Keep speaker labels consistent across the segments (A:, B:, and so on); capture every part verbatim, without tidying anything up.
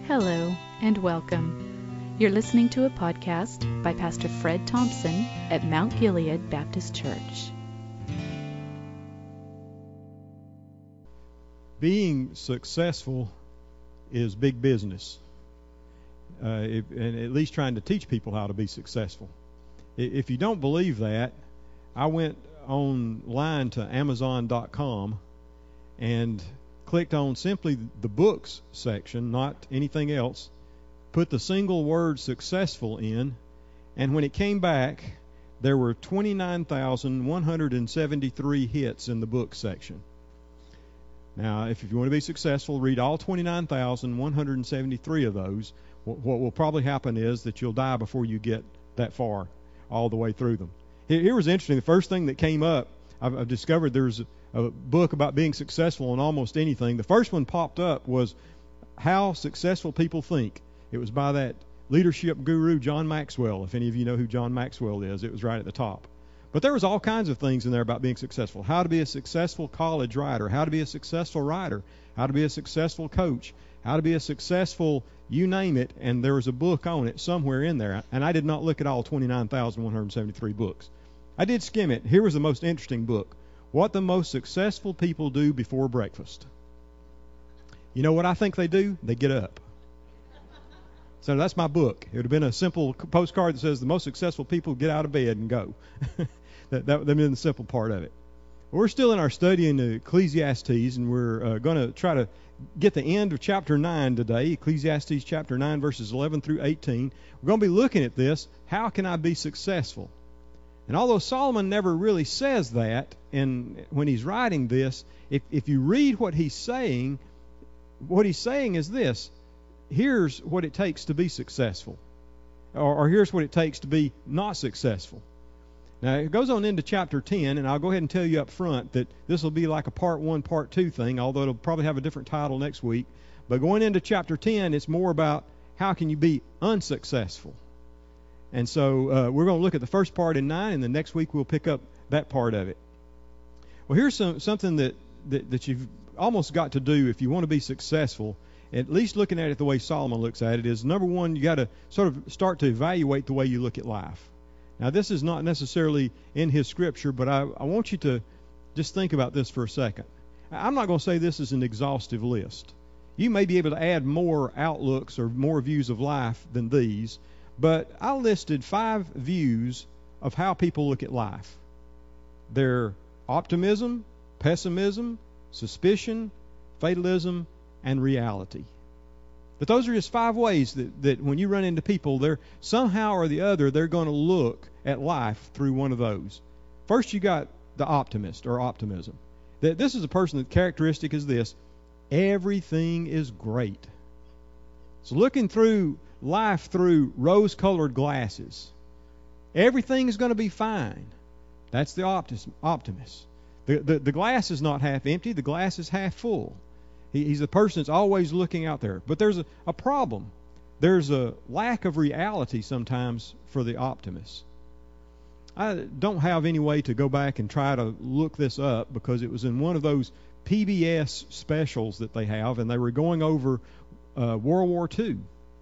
A: Hello and welcome. You're listening to a podcast by Pastor Fred Thompson at Mount Gilead Baptist Church.
B: Being successful is big business, uh, if, and at least trying to teach people how to be successful. If you don't believe that, I went online to Amazon dot com and clicked on simply the books section, not anything else, put the single word successful in, and when it came back, there were twenty-nine thousand one hundred seventy-three hits in the books section. Now, if you want to be successful, read all twenty-nine thousand one hundred seventy-three of those. What will probably happen is that you'll die before you get that far, all the way through them. Here was interesting. The first thing that came up, I've, I've discovered there's a, a book about being successful in almost anything. The first one popped up was How Successful People Think. It was by that leadership guru, John Maxwell. If any of you know who John Maxwell is, it was right at the top. But there was all kinds of things in there about being successful. How to be a successful college writer, how to be a successful writer, how to be a successful coach, how to be a successful, you name it, and there was a book on it somewhere in there. And I did not look at all twenty-nine thousand one hundred seventy-three books. I did skim it. Here was the most interesting book. What the most successful people do before breakfast. You know what I think they do? They get up. So that's my book. It would have been a simple postcard that says the most successful people get out of bed and go. that, that would have been the simple part of it. We're still in our study in Ecclesiastes, and we're uh, going to try to get the end of chapter nine today, Ecclesiastes chapter nine, verses eleven through eighteen. We're going to be looking at this, how can I be successful? And although Solomon never really says that, and when he's writing this, if, if you read what he's saying, what he's saying is this: here's what it takes to be successful, or, or here's what it takes to be not successful. Now, it goes on into chapter ten, and I'll go ahead and tell you up front that this will be like a part one, part two thing, although it'll probably have a different title next week. But going into chapter ten, it's more about how can you be unsuccessful. And so uh, we're going to look at the first part in nine, and then next week we'll pick up that part of it. Well, here's some, something that, that, that you've almost got to do if you want to be successful, at least looking at it the way Solomon looks at it, is number one, you got to sort of start to evaluate the way you look at life. Now, this is not necessarily in his scripture, but I, I want you to just think about this for a second. I'm not going to say this is an exhaustive list. You may be able to add more outlooks or more views of life than these, but I listed five views of how people look at life. They're optimism, pessimism, suspicion, fatalism, and reality. But those are just five ways that, that when you run into people, they're somehow or the other, they're going to look at life through one of those. First, you got the optimist or optimism. That this is a person that characteristic is this: everything is great. So looking through life through rose-colored glasses, everything is going to be fine. That's the optimist. The, the, the glass is not half empty. The glass is half full. He, he's a person that's always looking out there. But there's a, a problem. There's a lack of reality sometimes for the optimist. I don't have any way to go back and try to look this up because it was in one of those P B S specials that they have, and they were going over uh, World War Two.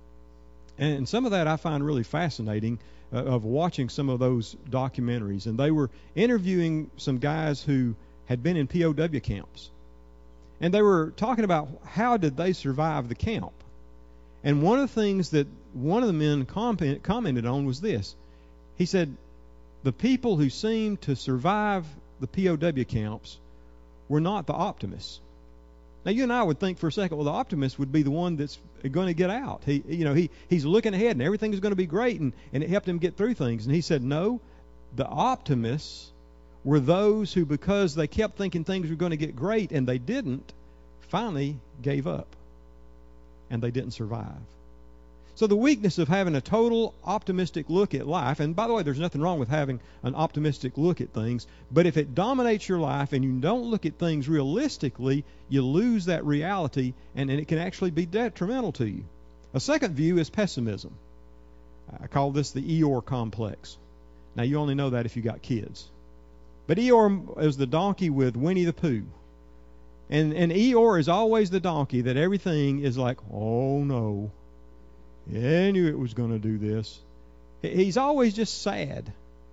B: And some of that I find really fascinating, uh, of watching some of those documentaries. And they were interviewing some guys who had been in P O W camps. And they were talking about how did they survive the camp. And one of the things that one of the men comment, commented on was this. He said, the people who seemed to survive the P O W camps were not the optimists. Now, you and I would think for a second, well, the optimist would be the one that's going to get out. He, you know, he he's looking ahead, and everything is going to be great, and, and it helped him get through things. And he said, no, the optimists were those who, because they kept thinking things were going to get great, and they didn't, finally gave up, and they didn't survive. So the weakness of having a total optimistic look at life, and by the way, there's nothing wrong with having an optimistic look at things, but if it dominates your life and you don't look at things realistically, you lose that reality, and, and it can actually be detrimental to you. A second view is pessimism. I call this the Eeyore complex. Now, you only know that if you got kids. But Eeyore is the donkey with Winnie the Pooh. And and Eeyore is always the donkey that everything is like, oh no, yeah, I knew it was going to do this. He's always just sad.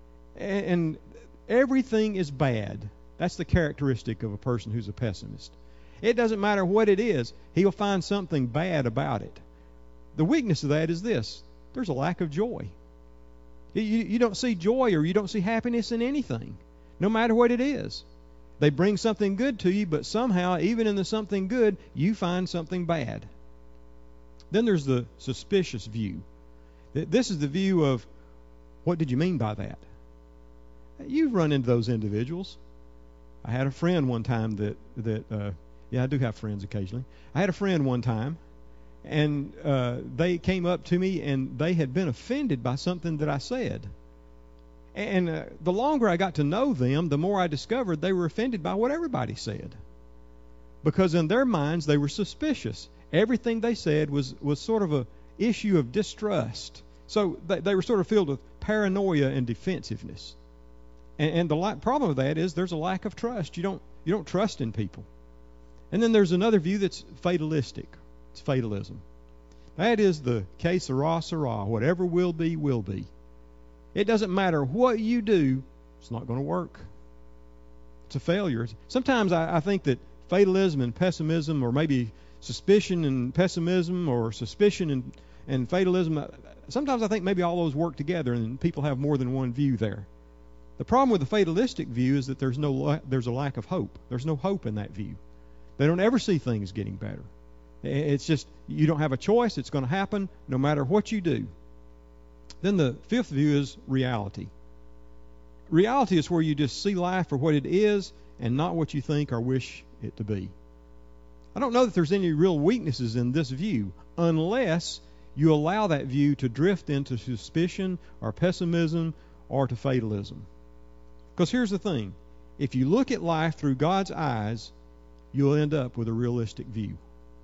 B: And everything is bad. That's the characteristic of a person who's a pessimist. It doesn't matter what it is, he'll find something bad about it. The weakness of that is this: there's a lack of joy. You, you don't see joy or you don't see happiness in anything, no matter what it is. They bring something good to you, but somehow, even in the something good, you find something bad. Then there's the suspicious view. This is the view of, what did you mean by that? You've run into those individuals. I had a friend one time that, that uh, yeah, I do have friends occasionally. I had a friend one time, and uh, they came up to me, and they had been offended by something that I said. And uh, the longer I got to know them, the more I discovered they were offended by what everybody said. Because in their minds, they were suspicious. Everything they said was, was sort of a issue of distrust. So they, they were sort of filled with paranoia and defensiveness. And, and the la- problem with that is there's a lack of trust. You don't you don't trust in people. And then there's another view that's fatalistic. It's fatalism. That is the que sera, sera. Whatever will be, will be. It doesn't matter what you do, it's not going to work. It's a failure. Sometimes I, I think that fatalism and pessimism, or maybe suspicion and pessimism, or suspicion and, and fatalism, sometimes I think maybe all those work together and people have more than one view there. The problem with the fatalistic view is that there's no there's a lack of hope. There's no hope in that view. They don't ever see things getting better. It's just, you don't have a choice. It's going to happen no matter what you do. Then the fifth view is reality. Reality is where you just see life for what it is and not what you think or wish it to be. I don't know that there's any real weaknesses in this view unless you allow that view to drift into suspicion or pessimism or to fatalism. Because here's the thing. If you look at life through God's eyes, you'll end up with a realistic view.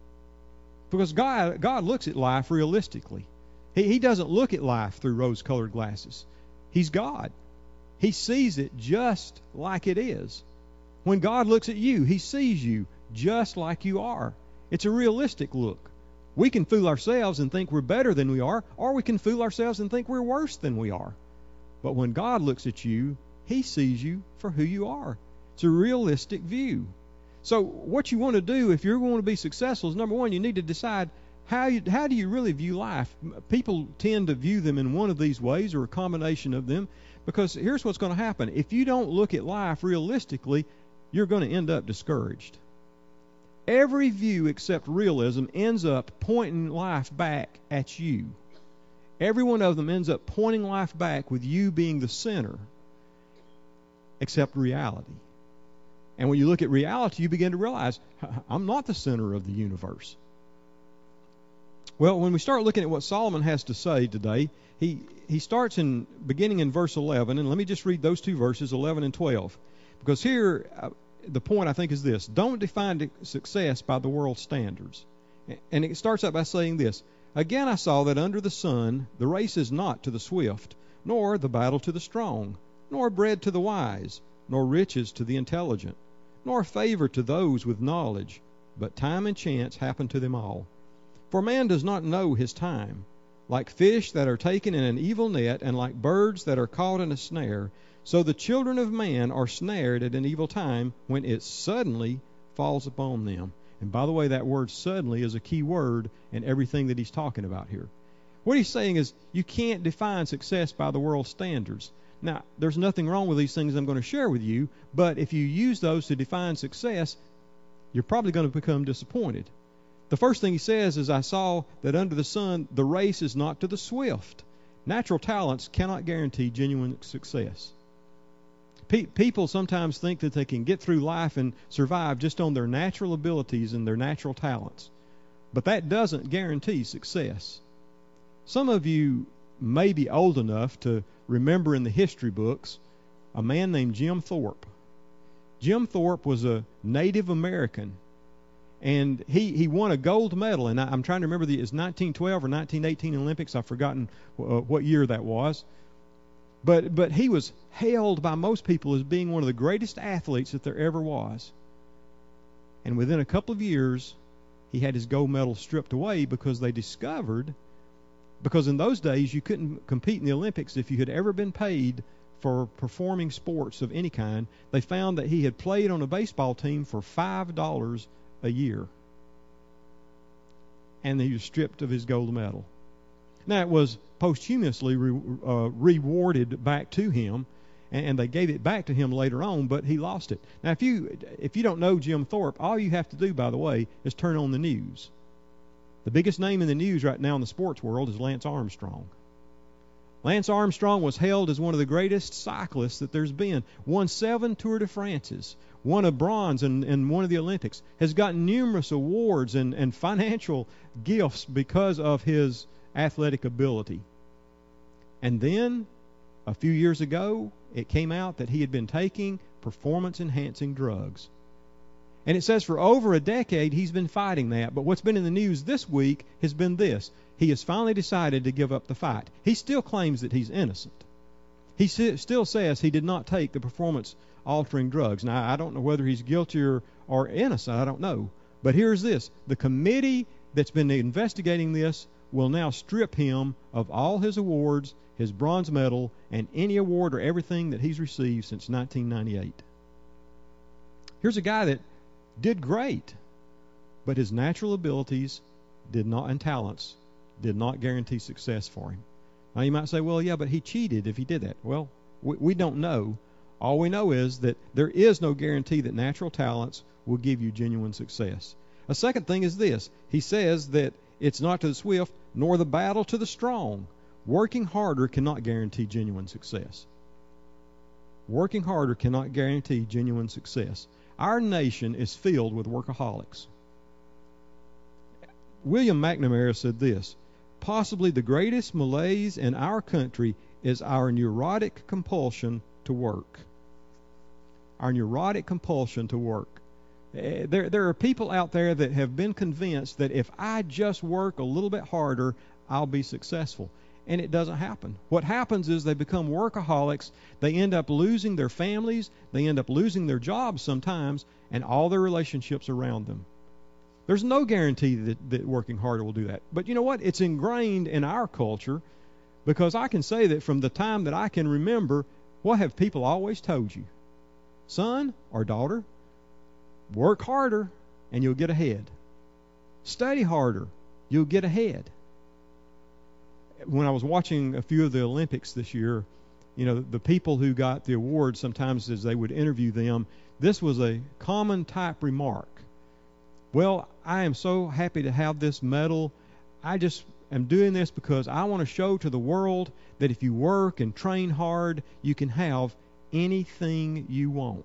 B: Because God, God looks at life realistically. He, he doesn't look at life through rose-colored glasses. He's God. He sees it just like it is. When God looks at you, He sees you just like you are. It's a realistic look. We can fool ourselves and think we're better than we are, or we can fool ourselves and think we're worse than we are. But when God looks at you, He sees you for who you are. It's a realistic view. So what you want to do if you're going to be successful is, number one, you need to decide how you, how do you really view life. People tend to view them in one of these ways or a combination of them, because here's what's going to happen. If you don't look at life realistically, you're going to end up discouraged. Every view except realism ends up pointing life back at you. Every one of them ends up pointing life back with you being the center, except reality. And when you look at reality, you begin to realize, I'm not the center of the universe. Well, when we start looking at what Solomon has to say today, he, he starts in beginning in verse eleven, and let me just read those two verses, eleven and twelve. Because here, uh, the point I think is this: don't define success by the world's standards. And it starts out by saying this: again I saw that under the sun the race is not to the swift, nor the battle to the strong, nor bread to the wise, nor riches to the intelligent, nor favor to those with knowledge, but time and chance happen to them all. For man does not know his time. Like fish that are taken in an evil net, and like birds that are caught in a snare, so the children of man are snared at an evil time when it suddenly falls upon them. And by the way, that word suddenly is a key word in everything that he's talking about here. What he's saying is you can't define success by the world's standards. Now, there's nothing wrong with these things I'm going to share with you, but if you use those to define success, you're probably going to become disappointed. The first thing he says is, I saw that under the sun the race is not to the swift. Natural talents cannot guarantee genuine success. Pe- people sometimes think that they can get through life and survive just on their natural abilities and their natural talents. But that doesn't guarantee success. Some of you may be old enough to remember in the history books a man named Jim Thorpe. Jim Thorpe was a Native American, and he, he won a gold medal, and I, I'm trying to remember the it's nineteen twelve or nineteen eighteen Olympics. I've forgotten uh, what year that was. But but he was hailed by most people as being one of the greatest athletes that there ever was. And within a couple of years, he had his gold medal stripped away because they discovered, because in those days you couldn't compete in the Olympics if you had ever been paid for performing sports of any kind. They found that he had played on a baseball team for five dollars a year. And he was stripped of his gold medal. Now, it was posthumously re, uh, rewarded back to him, and, and they gave it back to him later on, but he lost it. Now, if you if you don't know Jim Thorpe, all you have to do, by the way, is turn on the news. The biggest name in the news right now in the sports world is Lance Armstrong. Lance Armstrong was hailed as one of the greatest cyclists that there's been. Won seven Tour de France's, won a bronze in, in one of the Olympics, has gotten numerous awards and, and financial gifts because of his athletic ability. And then, a few years ago, it came out that he had been taking performance-enhancing drugs. And it says for over a decade he's been fighting that. But what's been in the news this week has been this. He has finally decided to give up the fight. He still claims that he's innocent. He still says he did not take the performance-altering drugs. Now, I don't know whether he's guilty or, or innocent. I don't know. But here's this. The committee that's been investigating this will now strip him of all his awards, his bronze medal, and any award or everything that he's received since nineteen ninety-eight. Here's a guy that did great, but his natural abilities did not, and talents did not guarantee success for him. Now you might say, well, yeah, but he cheated if he did that. Well, we, we don't know. All we know is that there is no guarantee that natural talents will give you genuine success. A second thing is this. He says that it's not to the swift, nor the battle to the strong. Working harder cannot guarantee genuine success. Working harder cannot guarantee genuine success. Our nation is filled with workaholics. William McNamara said this, possibly the greatest malaise in our country is our neurotic compulsion to work. Our neurotic compulsion to work. There, there are people out there that have been convinced that if I just work a little bit harder, I'll be successful. And it doesn't happen. What happens is they become workaholics. They end up losing their families. They end up losing their jobs sometimes, and all their relationships around them. There's no guarantee that, that working harder will do that. But you know what? It's ingrained in our culture, because I can say that from the time that I can remember, what have people always told you? Son or daughter, work harder and you'll get ahead. Study harder, you'll get ahead. When I was watching a few of the Olympics this year, you know, the people who got the awards, sometimes as they would interview them, this was a common type remark. Well, I am so happy to have this medal. I just am doing this because I want to show to the world that if you work and train hard, you can have anything you want.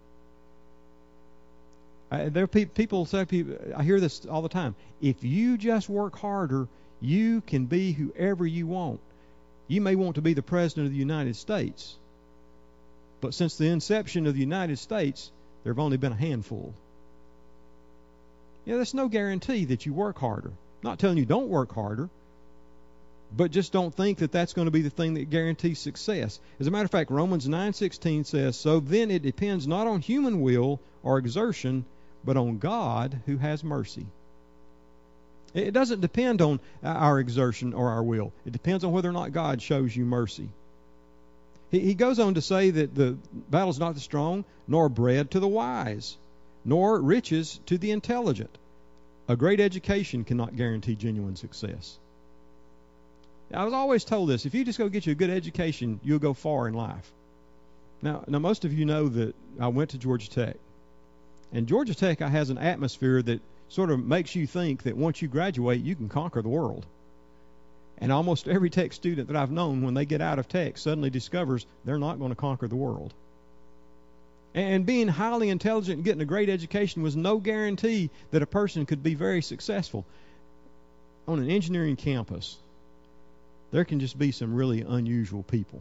B: Uh, there are pe- people say, people, I hear this all the time. If you just work harder, you can be whoever you want. You may want to be the President of the United States. But since the inception of the United States, there have only been a handful. Yeah, there's no guarantee that you work harder. I'm not telling you don't work harder, but just don't think that that's going to be the thing that guarantees success. As a matter of fact, Romans nine sixteen says, so then it depends not on human will or exertion, but on God who has mercy. It doesn't depend on our exertion or our will. It depends on whether or not God shows you mercy. He, he goes on to say that the battle's not the strong, nor bread to the wise, nor riches to the intelligent. A great education cannot guarantee genuine success. I was always told this, if you just go get you a good education, you'll go far in life. Now, now most of you know that I went to Georgia Tech. And Georgia Tech has an atmosphere that sort of makes you think that once you graduate, you can conquer the world. And almost every Tech student that I've known, when they get out of Tech, suddenly discovers they're not going to conquer the world. And being highly intelligent and getting a great education was no guarantee that a person could be very successful. On an engineering campus, there can just be some really unusual people.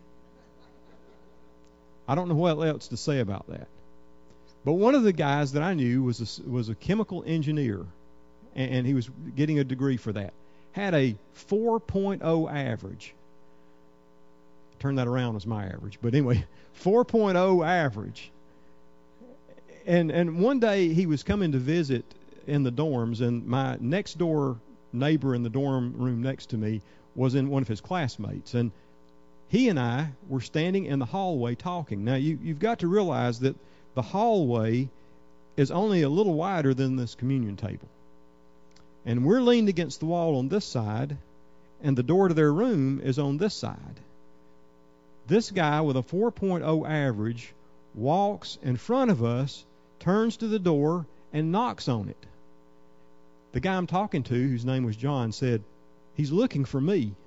B: I don't know what else to say about that. But one of the guys that I knew was a, was a chemical engineer, and, and he was getting a degree for that. Had a four point oh average. Turn that around as my average. But anyway, four point oh average. And and one day he was coming to visit in the dorms, and my next door neighbor in the dorm room next to me was in one of his classmates, and he and I were standing in the hallway talking. Now you you've got to realize that the hallway is only a little wider than this communion table, and we're leaned against the wall on this side, and the door to their room is on this side. This guy with a four point oh average walks in front of us, turns to the door, and knocks on it. The guy I'm talking to, whose name was John, said, "He's looking for me."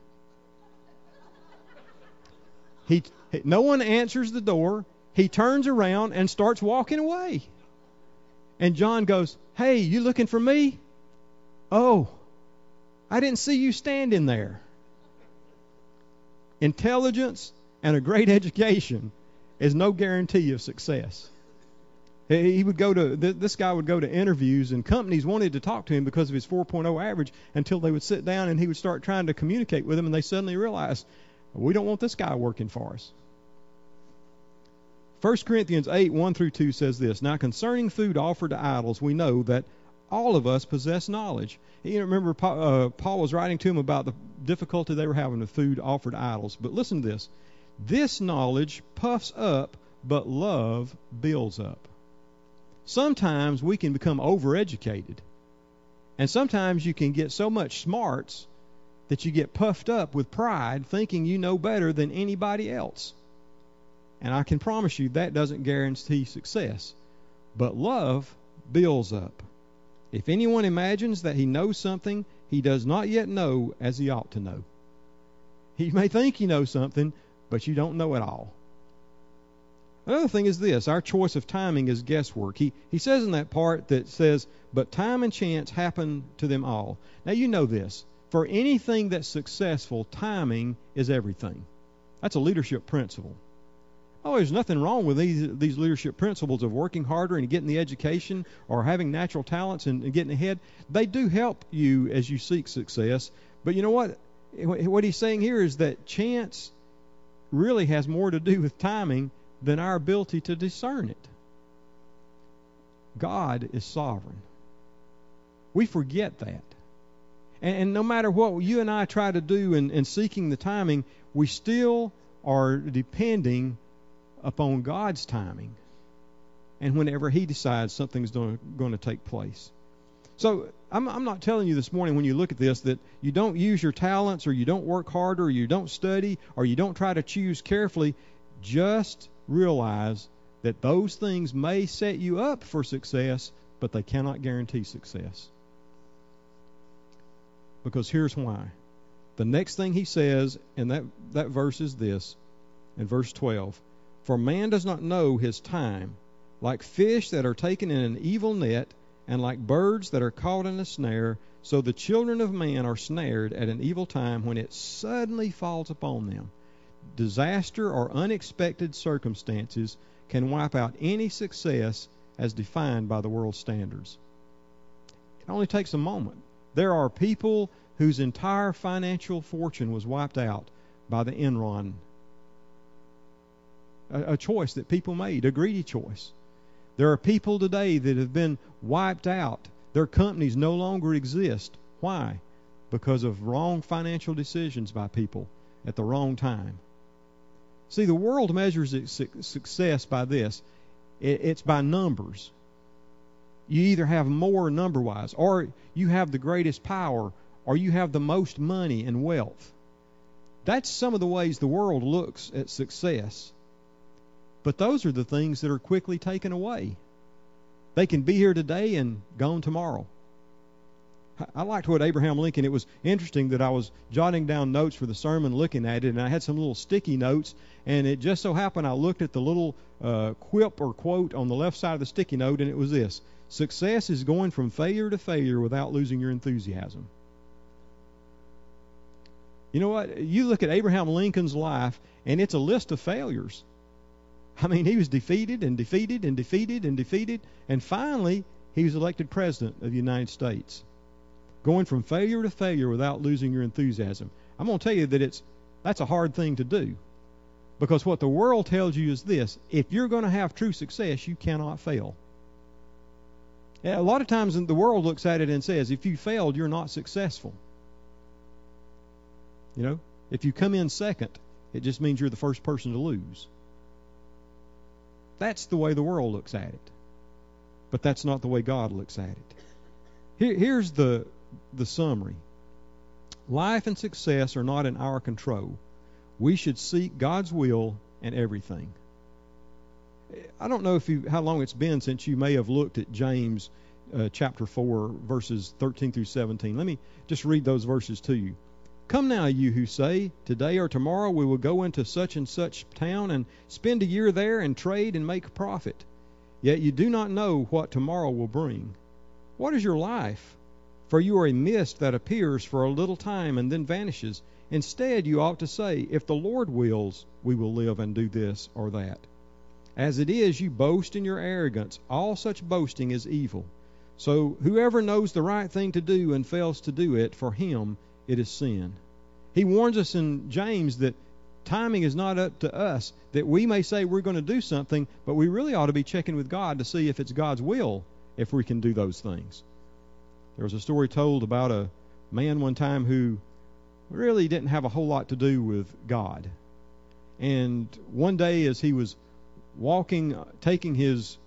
B: He, no one answers the door. He turns around and starts walking away. And John goes, "Hey, you looking for me? Oh, I didn't see you standing there." Intelligence and a great education is no guarantee of success. He would go to this guy would go to interviews, and companies wanted to talk to him because of his four point oh average, until they would sit down and he would start trying to communicate with them, and they suddenly realized, we don't want this guy working for us. First Corinthians eight, one through two says this: "Now concerning food offered to idols, we know that all of us possess knowledge." You remember uh, Paul was writing to him about the difficulty they were having with food offered to idols. But listen to this: "This knowledge puffs up, but love builds up." Sometimes we can become overeducated, and sometimes you can get so much smarts that you get puffed up with pride, thinking you know better than anybody else. And I can promise you that doesn't guarantee success. But love builds up. "If anyone imagines that he knows something, he does not yet know as he ought to know." He may think you know something, but you don't know it all. Another thing is this: our choice of timing is guesswork. He he says in that part that says, "But time and chance happen to them all." Now you know this. For anything that's successful, timing is everything. That's a leadership principle. Oh, there's nothing wrong with these these leadership principles of working harder and getting the education, or having natural talents and, and getting ahead. They do help you as you seek success. But you know what? What he's saying here is that chance really has more to do with timing than our ability to discern it. God is sovereign. We forget that. And, and no matter what you and I try to do in, in seeking the timing, we still are depending upon God's timing, and whenever He decides something's going to take place. So I'm, I'm not telling you this morning, when you look at this, that you don't use your talents, or you don't work harder, or you don't study, or you don't try to choose carefully. Just realize that those things may set you up for success, but they cannot guarantee success. Because here's why. The next thing he says in that, that verse is this, in verse twelve: "For man does not know his time, like fish that are taken in an evil net, and like birds that are caught in a snare, so the children of man are snared at an evil time when it suddenly falls upon them." Disaster or unexpected circumstances can wipe out any success as defined by the world's standards. It only takes a moment. There are people whose entire financial fortune was wiped out by the Enron. A, a choice that people made, a greedy choice. There are people today that have been wiped out. Their companies no longer exist. Why? Because of wrong financial decisions by people at the wrong time. See, the world measures its success by this. It's by numbers. You either have more number-wise, or you have the greatest power, or you have the most money and wealth. That's some of the ways the world looks at success. But those are the things that are quickly taken away. They can be here today and gone tomorrow. I liked what Abraham Lincoln, it was interesting that I was jotting down notes for the sermon, looking at it, and I had some little sticky notes, and it just so happened I looked at the little uh, quip or quote on the left side of the sticky note, and it was this: "Success is going from failure to failure without losing your enthusiasm." You know what? You look at Abraham Lincoln's life, and it's a list of failures. I mean, he was defeated and defeated and defeated and defeated, and finally he was elected president of the United States. Going from failure to failure without losing your enthusiasm. I'm going to tell you that it's that's a hard thing to do. Because what the world tells you is this: if you're going to have true success, you cannot fail. A lot of times the world looks at it and says, if you failed, you're not successful. You know, if you come in second, it just means you're the first person to lose. That's the way the world looks at it. But that's not the way God looks at it. Here, here's the, the summary. Life and success are not in our control. We should seek God's will in everything. I don't know if you how long it's been since you may have looked at James uh, chapter four, verses thirteen through seventeen. Let me just read those verses to you. Come now, you who say, today or tomorrow we will go into such and such town and spend a year there and trade and make profit. Yet you do not know what tomorrow will bring. What is your life? For you are a mist that appears for a little time and then vanishes. Instead, you ought to say, if the Lord wills, we will live and do this or that. As it is, you boast in your arrogance. All such boasting is evil. So whoever knows the right thing to do and fails to do it, for him it is sin. He warns us in James that timing is not up to us, that we may say we're going to do something, but we really ought to be checking with God to see if it's God's will if we can do those things. There was a story told about a man one time who really didn't have a whole lot to do with God. And one day as he was walking, taking his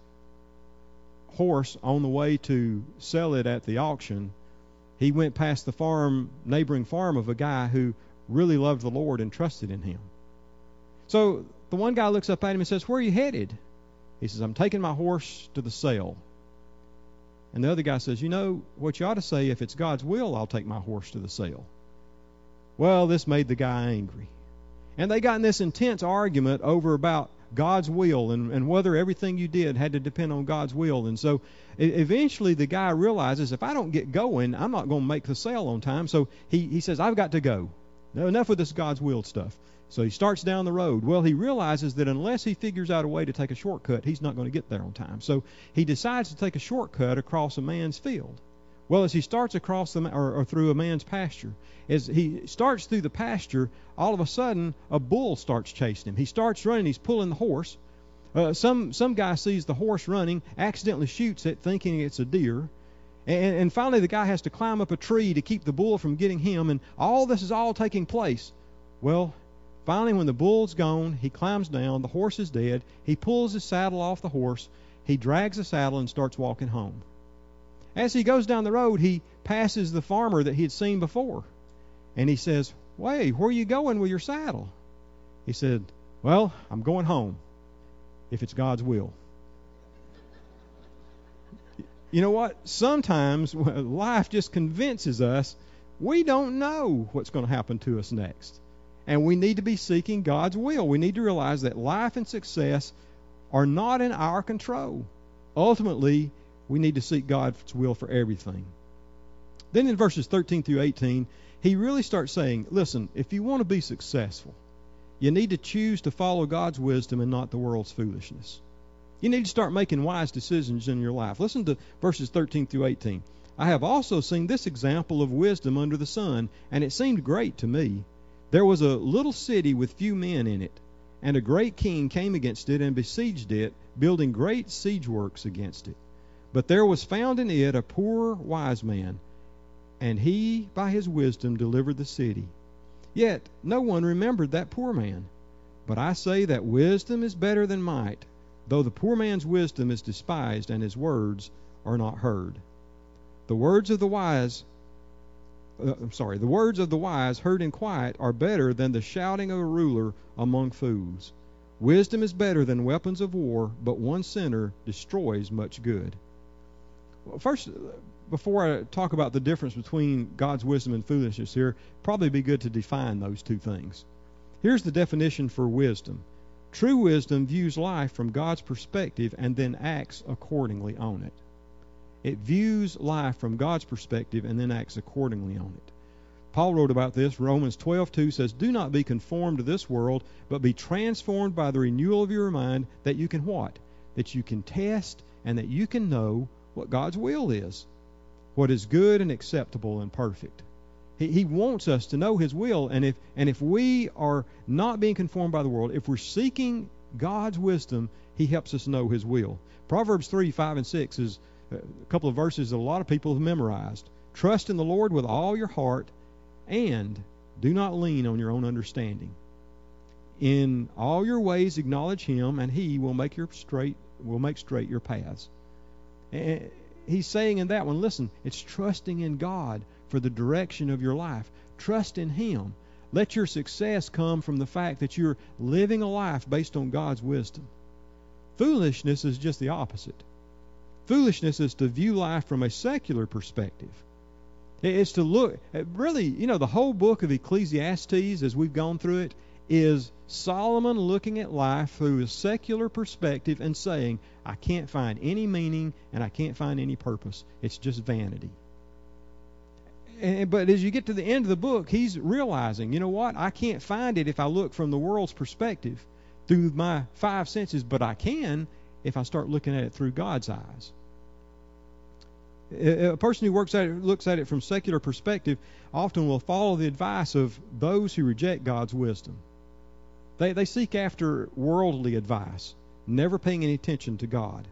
B: horse on the way to sell it at the auction, he went past the farm, neighboring farm of a guy who really loved the Lord and trusted in him. So the one guy looks up at him and says, where are you headed? He says, I'm taking my horse to the sale. And the other guy says, you know, what you ought to say, if it's God's will, I'll take my horse to the sale. Well, this made the guy angry. And they got in this intense argument over about God's will and, and whether everything you did had to depend on God's will. And so eventually the guy realizes, if I don't get going, I'm not going to make the sale on time. So he, he says, I've got to go. No, enough with this God's will stuff. So he starts down the road. Well, he realizes that unless he figures out a way to take a shortcut, he's not going to get there on time. So he decides to take a shortcut across a man's field. Well, as he starts across the or, or through a man's pasture, as he starts through the pasture, all of a sudden a bull starts chasing him. He starts running. He's pulling the horse. Uh, some some guy sees the horse running, accidentally shoots it, thinking it's a deer. And, and finally, the guy has to climb up a tree to keep the bull from getting him. And all this is all taking place. Well, finally, when the bull's gone, he climbs down. The horse is dead. He pulls his saddle off the horse. He drags the saddle and starts walking home. As he goes down the road, he passes the farmer that he had seen before. And he says, "Wait, where are you going with your saddle?" He said, "Well, I'm going home, if it's God's will." You know what? Sometimes life just convinces us we don't know what's going to happen to us next. And we need to be seeking God's will. We need to realize that life and success are not in our control. Ultimately, we need to seek God's will for everything. Then in verses thirteen through eighteen, he really starts saying, listen, if you want to be successful, you need to choose to follow God's wisdom and not the world's foolishness. You need to start making wise decisions in your life. Listen to verses thirteen through eighteen. I have also seen this example of wisdom under the sun, and it seemed great to me. There was a little city with few men in it, and a great king came against it and besieged it, building great siege works against it. But there was found in it a poor wise man, and he by his wisdom delivered the city. Yet no one remembered that poor man. But I say that wisdom is better than might, though the poor man's wisdom is despised and his words are not heard. The words of the wise, uh, I'm sorry, the words of the wise heard in quiet are better than the shouting of a ruler among fools. Wisdom is better than weapons of war, but one sinner destroys much good. Well, first, before I talk about the difference between God's wisdom and foolishness here, probably be good to define those two things. Here's the definition for wisdom. True wisdom views life from God's perspective and then acts accordingly on it. It views life from God's perspective and then acts accordingly on it. Paul wrote about this. Romans twelve two says, "Do not be conformed to this world, but be transformed by the renewal of your mind, that you can what? That you can test and that you can know what God's will is, what is good and acceptable and perfect." He, he wants us to know His will, and if and if we are not being conformed by the world, if we're seeking God's wisdom, He helps us know His will. Proverbs three, five, and six is a couple of verses that a lot of people have memorized. Trust in the Lord with all your heart, and do not lean on your own understanding. In all your ways acknowledge Him, and He will make your straight will make straight your paths. And He's saying in that one, listen, it's trusting in God for the direction of your life. Trust in Him. Let your success come from the fact that you're living a life based on God's wisdom. Foolishness is just the opposite. Foolishness is to view life from a secular perspective. It's to look, really, you know, the whole book of Ecclesiastes, as we've gone through it, is Solomon looking at life through a secular perspective and saying, I can't find any meaning and I can't find any purpose. It's just vanity. And, but as you get to the end of the book, he's realizing, you know what? I can't find it if I look from the world's perspective through my five senses, but I can if I start looking at it through God's eyes. A person who works at it, looks at it from secular perspective often will follow the advice of those who reject God's wisdom. They, they seek after worldly advice, never paying any attention to God.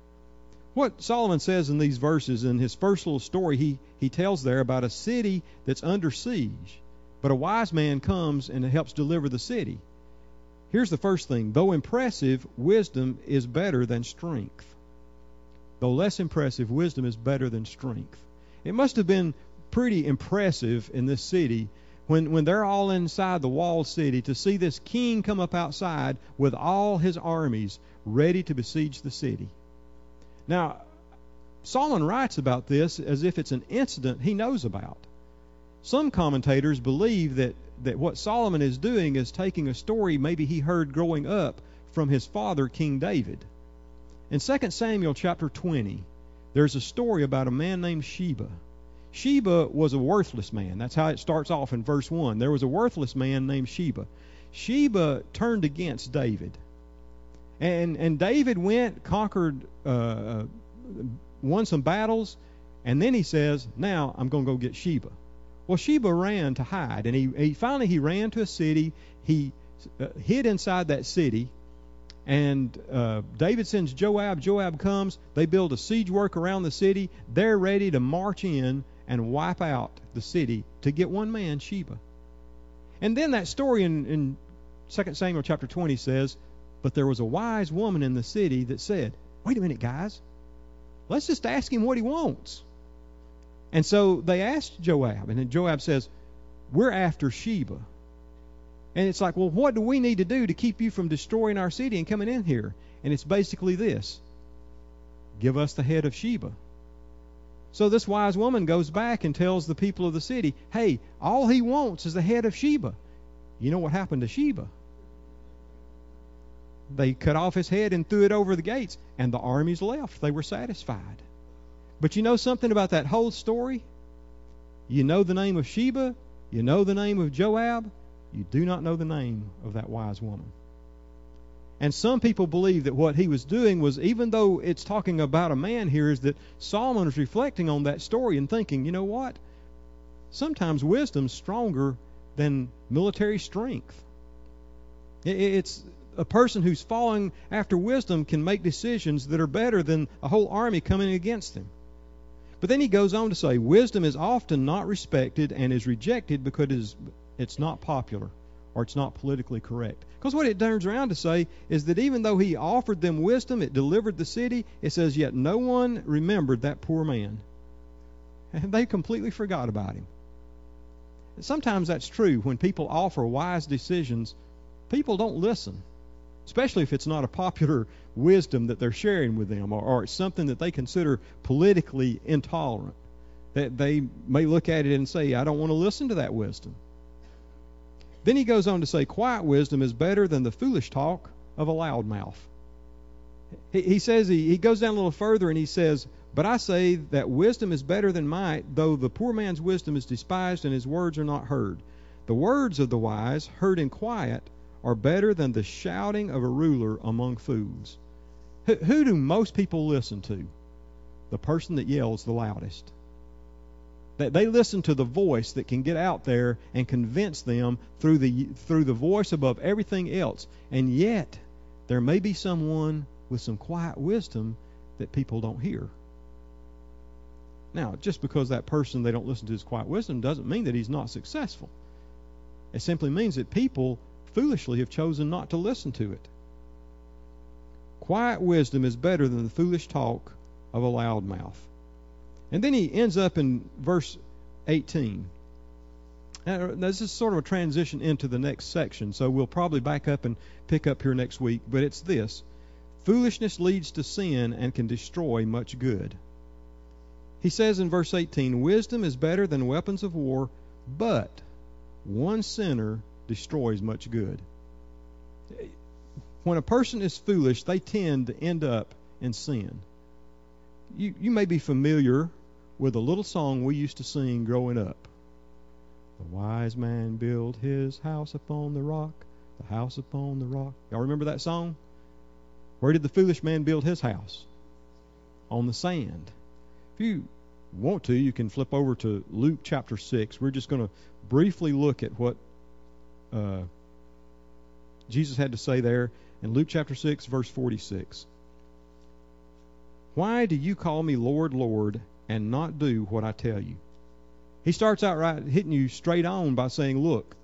B: What Solomon says in these verses, in his first little story, he, he tells there about a city that's under siege, but a wise man comes and helps deliver the city. Here's the first thing. Though impressive, wisdom is better than strength. Though less impressive, wisdom is better than strength. It must have been pretty impressive in this city when, when they're all inside the walled city to see this king come up outside with all his armies ready to besiege the city. Now, Solomon writes about this as if it's an incident he knows about. Some commentators believe that, that what Solomon is doing is taking a story maybe he heard growing up from his father, King David. In Second Samuel chapter twenty, there's a story about a man named Sheba. Sheba was a worthless man. That's how it starts off in verse one. There was a worthless man named Sheba. Sheba turned against David. And and David went, conquered, uh, won some battles, and then he says, now I'm going to go get Sheba. Well, Sheba ran to hide, and he, he finally he ran to a city. He uh, hid inside that city. And uh, David sends Joab. Joab comes. They build a siege work around the city. They're ready to march in and wipe out the city to get one man, Sheba. And then that story in, in Second Samuel chapter twenty says, but there was a wise woman in the city that said, wait a minute, guys. Let's just ask him what he wants. And so they asked Joab. And then Joab says, we're after Sheba. And it's like, well, what do we need to do to keep you from destroying our city and coming in here? And it's basically this. Give us the head of Sheba. So this wise woman goes back and tells the people of the city, hey, all he wants is the head of Sheba. You know what happened to Sheba? They cut off his head and threw it over the gates, and the armies left. They were satisfied. But you know something about that whole story? You know the name of Sheba. You know the name of Joab. You do not know the name of that wise woman. And some people believe that what he was doing was, even though it's talking about a man here, is that Solomon was reflecting on that story and thinking, you know what? Sometimes wisdom's stronger than military strength. It's a person who's following after wisdom can make decisions that are better than a whole army coming against them. But then he goes on to say, wisdom is often not respected and is rejected because it is it's not popular or it's not politically correct. Because what it turns around to say is that even though he offered them wisdom, it delivered the city, it says, yet no one remembered that poor man. And they completely forgot about him. And sometimes that's true. When people offer wise decisions, people don't listen, especially if it's not a popular wisdom that they're sharing with them, or, or it's something that they consider politically intolerant. That they may look at it and say, I don't want to listen to that wisdom. Then he goes on to say, quiet wisdom is better than the foolish talk of a loudmouth. He, he says, he, he goes down a little further and he says, but I say that wisdom is better than might, though the poor man's wisdom is despised and his words are not heard. The words of the wise, heard in quiet, are better than the shouting of a ruler among fools. Who, who do most people listen to? The person that yells the loudest. That they listen to the voice that can get out there and convince them through the through the voice above everything else. And yet, there may be someone with some quiet wisdom that people don't hear. Now, just because that person, they don't listen to his quiet wisdom, doesn't mean that he's not successful. It simply means that people foolishly have chosen not to listen to it. Quiet wisdom is better than the foolish talk of a loudmouth. And then he ends up in verse eighteen. Now, this is sort of a transition into the next section, so we'll probably back up and pick up here next week. But it's this: foolishness leads to sin and can destroy much good. He says in verse eighteen, wisdom is better than weapons of war, but one sinner destroys much good. When a person is foolish, they tend to end up in sin. You, you may be familiar with a little song we used to sing growing up. The wise man built his house upon the rock, the house upon the rock. Y'all remember that song? Where did the foolish man build his house? On the sand. If you want to, you can flip over to Luke chapter six. We're just going to briefly look at what uh, Jesus had to say there in Luke chapter six, verse forty-six. Why do you call me Lord, Lord, and not do what I tell you? He starts out right hitting you straight on by saying, look,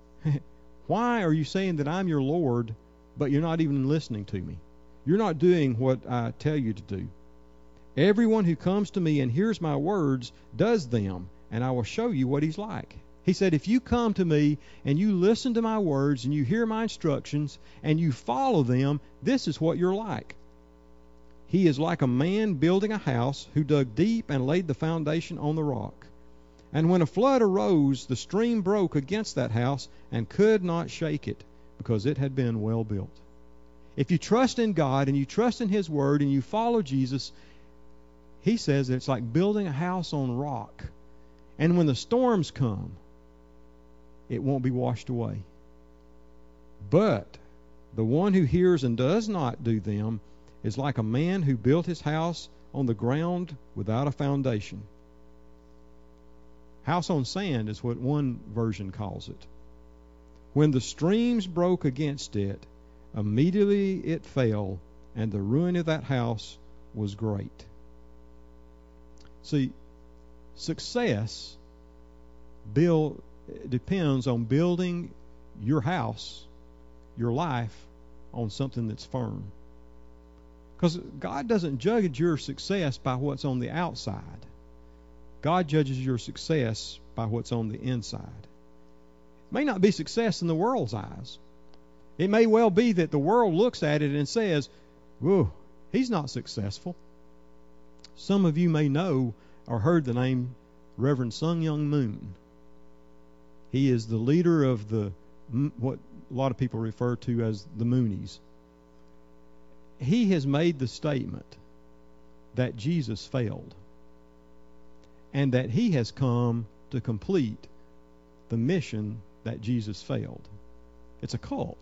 B: why are you saying that I'm your Lord, but you're not even listening to me? You're not doing what I tell you to do. Everyone who comes to me and hears my words does them, and I will show you what he's like. He said, if you come to me and you listen to my words and you hear my instructions and you follow them, this is what you're like. He is like a man building a house who dug deep and laid the foundation on the rock. And when a flood arose, the stream broke against that house and could not shake it, because it had been well built. If you trust in God and you trust in his word and you follow Jesus, he says that it's like building a house on rock. And when the storms come, it won't be washed away. But the one who hears and does not do them is like a man who built his house on the ground without a foundation. House on sand is what one version calls it. When the streams broke against it, immediately it fell, and the ruin of that house was great. See, success build, depends on building your house, your life, on something that's firm. Because God doesn't judge your success by what's on the outside. God judges your success by what's on the inside. It may not be success in the world's eyes. It may well be that the world looks at it and says, whoa, he's not successful. Some of you may know or heard the name Reverend Sun Myung Moon. He is the leader of the what a lot of people refer to as the Moonies. He has made the statement that Jesus failed and that he has come to complete the mission that Jesus failed. It's a cult.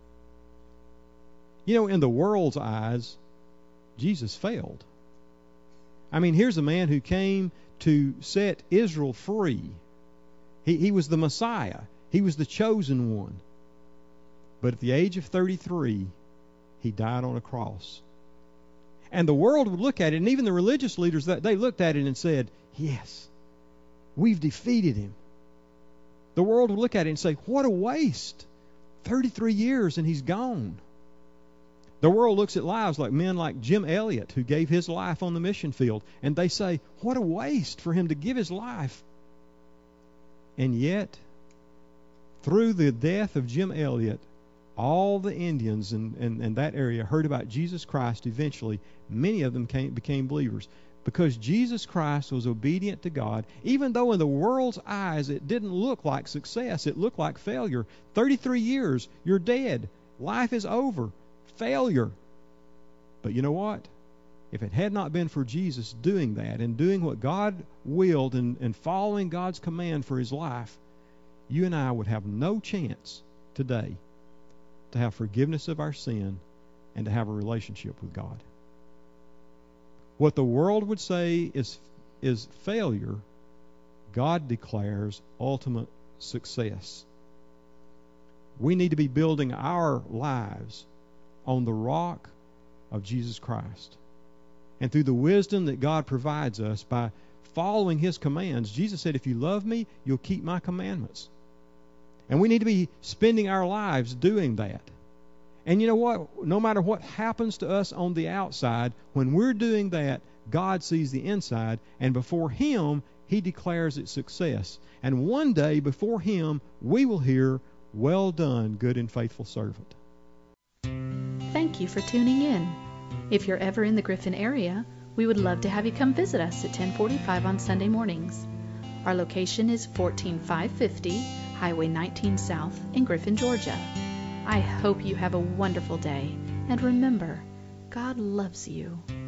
B: You know, in the world's eyes, Jesus failed. I mean, here's a man who came to set Israel free. He, he was the Messiah. He was the chosen one. But at the age of thirty-three, he died on a cross. And the world would look at it, and even the religious leaders, that they looked at it and said, yes, we've defeated him. The world would look at it and say, what a waste. thirty-three years and he's gone. The world looks at lives like men like Jim Elliot, who gave his life on the mission field, and they say, what a waste for him to give his life. And yet, through the death of Jim Elliot, all the Indians in, in, in that area heard about Jesus Christ eventually. Many of them came, became believers. Because Jesus Christ was obedient to God, even though in the world's eyes it didn't look like success, it looked like failure. thirty-three years, you're dead. Life is over. Failure. But you know what? If it had not been for Jesus doing that and doing what God willed and, and following God's command for his life, you and I would have no chance today to have forgiveness of our sin and to have a relationship with God. What the world would say is, is failure, God declares ultimate success. We need to be building our lives on the rock of Jesus Christ. And through the wisdom that God provides us by following His commands. Jesus said, if you love me, you'll keep my commandments. And we need to be spending our lives doing that. And you know what? No matter what happens to us on the outside, when we're doing that, God sees the inside, and before Him, He declares its success. And one day, before Him, we will hear, well done, good and faithful servant.
A: Thank you for tuning in. If you're ever in the Griffin area, we would love to have you come visit us at ten forty-five on Sunday mornings. Our location is fourteen five fifty Highway nineteen South in Griffin, Georgia. I hope you have a wonderful day, and remember, God loves you.